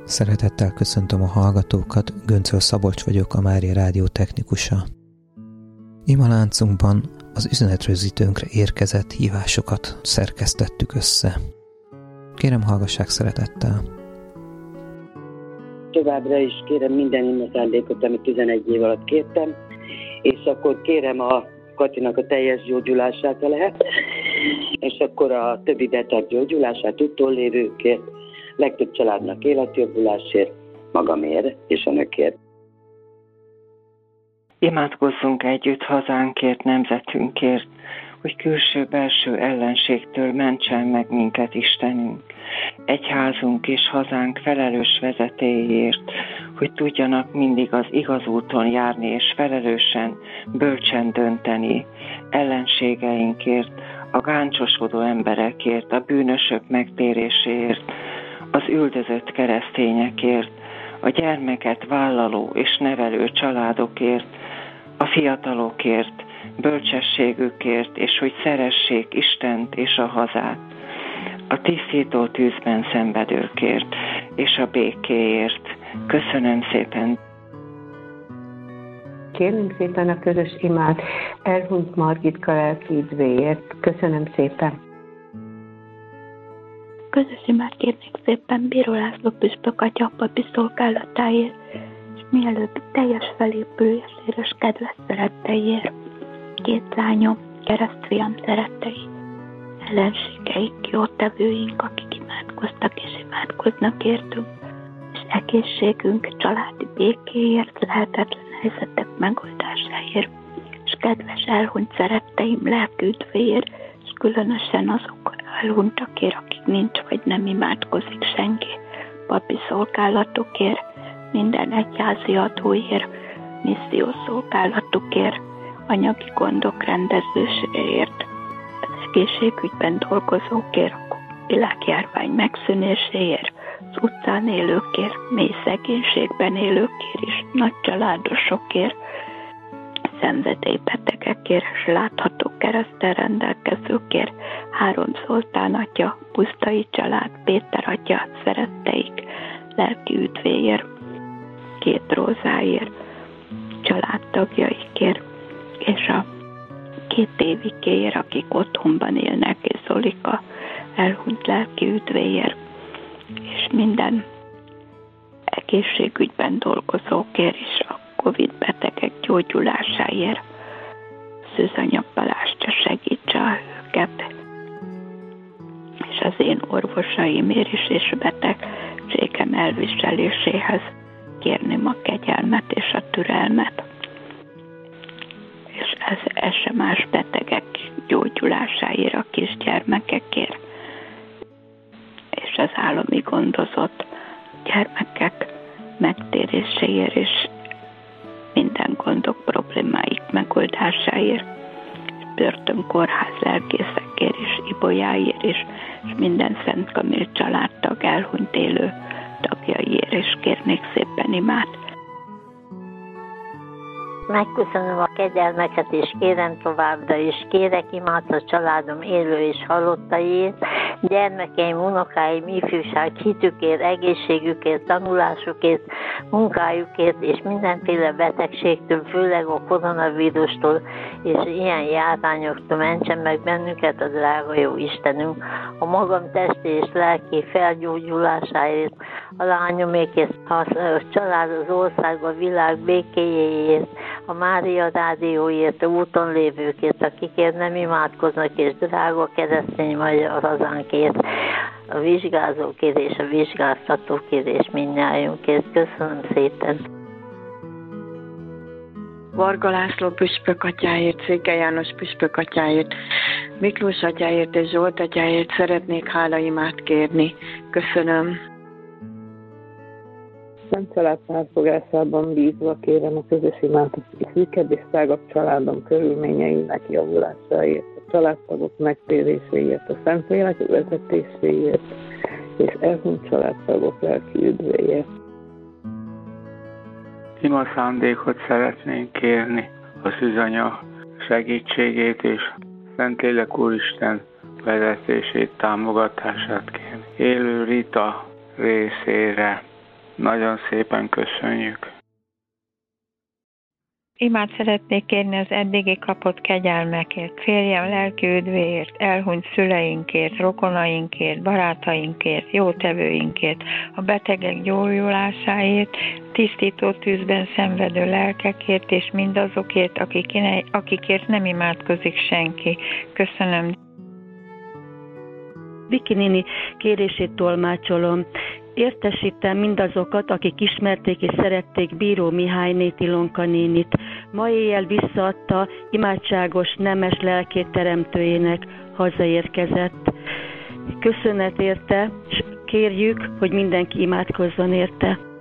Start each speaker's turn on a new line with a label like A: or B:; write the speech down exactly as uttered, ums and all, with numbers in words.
A: Szeretettel köszöntöm a hallgatókat, Göncöl Szabolcs vagyok, a Mária Rádió technikusa. Imaláncunkban az üzenetrögzítőnkre érkezett hívásokat szerkesztettük össze. Kérem, hallgassák szeretettel!
B: Továbbra is kérem minden imaszándékot, amit tizenegy év alatt kértem, és akkor kérem a Katinak a teljes gyógyulását, ha lehet, és akkor a többi beteg gyógyulását, úttól lévőkért, legtöbb családnak életjobbulásért, magamért és önökért.
C: Imádkozzunk együtt hazánkért, nemzetünkért, hogy külső-belső ellenségtől mentsen meg minket Istenünk. Egyházunk és hazánk felelős vezetéért, hogy tudjanak mindig az igaz úton járni és felelősen, bölcsen dönteni ellenségeinkért, a gáncosodó emberekért, a bűnösök megtéréséért, az üldözött keresztényekért, a gyermeket vállaló és nevelő családokért, a fiatalokért, bölcsességükért, és hogy szeressék Istent és a hazát, a tisztító tűzben szenvedőkért, és a békéért. Köszönöm szépen!
D: Kérünk szépen a közös imát elhunyt Margitka lelki üdvéért. Köszönöm szépen!
E: Közös imát kérnék szépen Bíró László püspök atya papi szolgálatáért, és mielőbb teljes felépüléséért és kedves szeretteiért. Két lányom, keresztfiam szerettei, ellenségeink, jótevőink, akik imádkoztak és imádkoznak értünk, és egészségünk, családi békéért, lehetetlen helyzetek megoldásáért, és kedves elhunyt szeretteim lelki üdvéért, és különösen azok elhunytakért, akik nincs vagy nem imádkozik senki, papi szolgálatokért, minden egyházi adóért, missziós szolgálatukért, anyagi gondok rendezéséért, az egészségügyben dolgozókért, a világjárvány megszűnéséért, az utcán élőkért, mély szegénységben élőkért is, nagy családosokért, szenvedélybetegekért és látható kereszttel rendelkezőkért, Három Zoltán atya, Pusztai család, Péter atya, szeretteik, lelki üdvéért, Két Rózáért, családtagjaikért, és a két évikéért, akik otthonban élnek, és Zolika elhunyt lelki üdvéért, és minden egészségügyben dolgozókért, és a Covid betegek gyógyulásáért. Szűzanya Balázs segítse őket, és az én orvosaimért is, és betegségem elviseléséhez kérném a kegyelmet és a türelmet, és az es em es betegek gyógyulásáért, a kisgyermekekért, és az állami gondozott gyermekek megtéréséért, és minden gondok, problémáik megoldásáért, és börtönkórház lelkészekért, és ibolyáért, és, és minden Szent Kamil családtag elhunyt élő tagjaiért, és kérnék szépen imát.
F: Megköszönöm a kegyelmeket, és kérem továbbra is. Kérek imát a családom élő és halottaiért, gyermekeim, unokáim, ifjúság, hitükért, egészségükért, tanulásukért, munkájukért, és mindenféle betegségtől, főleg a koronavírustól, és ilyen járványoktól mentsen meg bennünket a drága jó Istenünk. A magam testi és lelki felgyógyulásáért, a lányomékért, a család, az ország, a világ békéjéért, a Mária Rádióért, a úton lévőkért, akikért nem imádkoznak, és drága keresztény magyar hazánkért, a vizsgázókért és a vizsgáztatókért, és mindnyájunkért. Köszönöm szépen!
G: Varga László püspök atyáért, Székely János püspök atyáért, Miklós atyáért és Zsolt atyáért szeretnék hálaimát kérni. Köszönöm!
H: Szent család felfogásában bízva kérem a közös imát a szűkebb és tágabb családom körülményeinek javulásáért, a családtagok megtéréséért, a Szentlélek vezetéséért, és elhunyt családtagok lelki üdvéért.
I: Ima szándékot szeretnénk kérni, a szűzanya segítségét és Szentlélek Úristen vezetését, támogatását kérni. Élő Rita részére Nagyon szépen köszönjük.
J: Imát szeretnék kérni az eddigi kapott kegyelmekért, férjem lelki üdvéért, elhunyt szüleinkért, rokonainkért, barátainkért, jótevőinkért, a betegek gyógyulásáért, tisztító tűzben szenvedő lelkekért, és mindazokért, akikért nem imádkozik senki. Köszönöm.
K: Viki néni kérését tolmácsolom. Értesítem mindazokat, akik ismerték és szerették Bíró Mihályné Ilonka nénit. Ma éjjel visszaadta imádságos, nemes lelkét teremtőjének, hazaérkezett. Köszönet érte, és kérjük, hogy mindenki imádkozzon érte.